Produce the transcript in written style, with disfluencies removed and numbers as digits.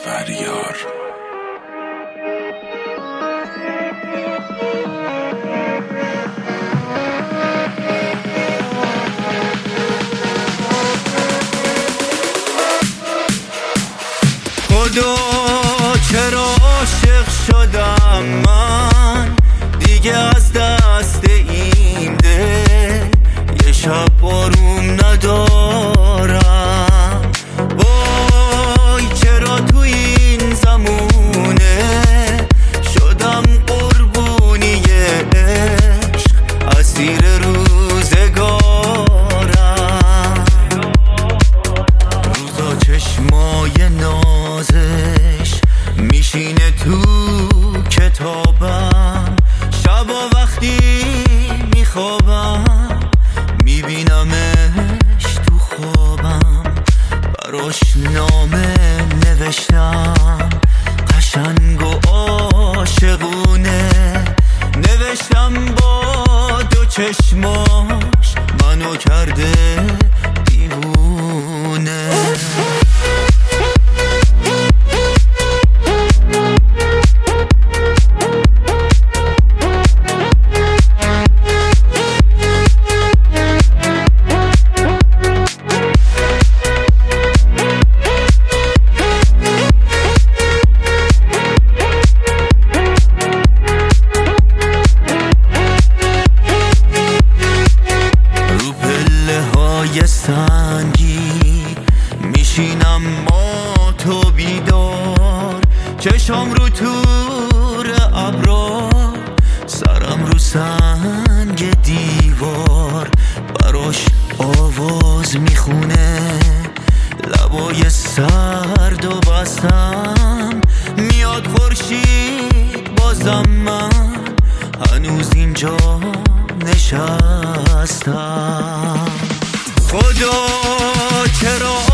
فریار. خدا چرا عاشق شدم من، دیگه از دست این دل یه شب آروم ندارم. وای چرا تو این زمونه شدم قربونی عشق، اسیر روزگارم. روزا چشمای نازش میشینه تو کتابم، شبا وقتی میخوابم میبینمش تو خوابم. براش نامه نوشتم قشنگ و عاشقونه، نوشتم با دو چشماش منو کرده دیوونه. سنگی میشینم ما تو بیدار، چشم رو تور ابرا، سرم رو سنگ دیوار. براش آواز میخونه لبای سرد و بستم، میاد خورشید بازم من هنوز اینجا نشستم. خدا چرا